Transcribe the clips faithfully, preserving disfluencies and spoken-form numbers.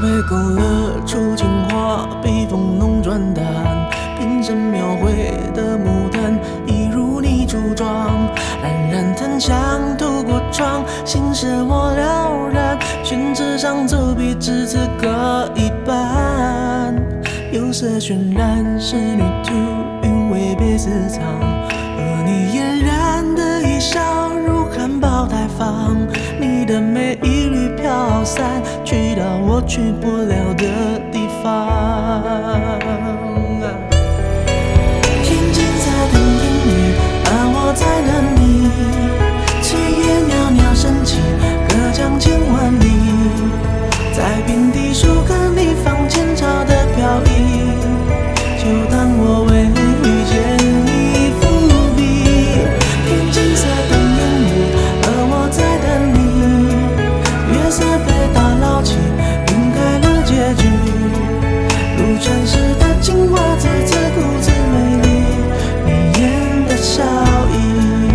被勾勒出情话，笔锋浓转淡，平生描绘的牡丹，一如你初妆。冉冉檀香透过窗，心事我了然，宣纸上走笔至此各一半。釉色渲染仕女图，韵味被私藏，而你嫣然的一笑如含苞待放，你的美一缕飘散，去到我去不了的地方。天青色等烟雨，而我在等你。炊烟袅袅升起，隔江千万里，在平地树根里放前朝的飘逸，就当我为遇见你伏笔。天青色等烟雨，而我在等你。月色被打捞起，晕开了结局，如传世的青花瓷，自顾自美丽，你眼的笑意。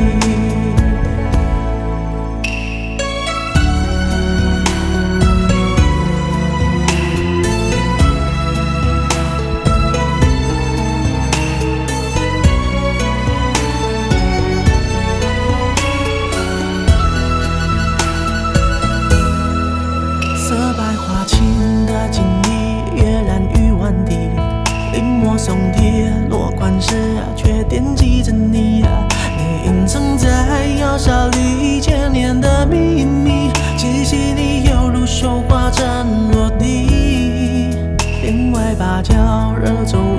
色白花青的锦衣，跃然于万底，临摹松贴落款时，却惦记着你。你隐藏在窑烧里千年的秘密，气息里犹如绣花针落地，帘外芭蕉惹皱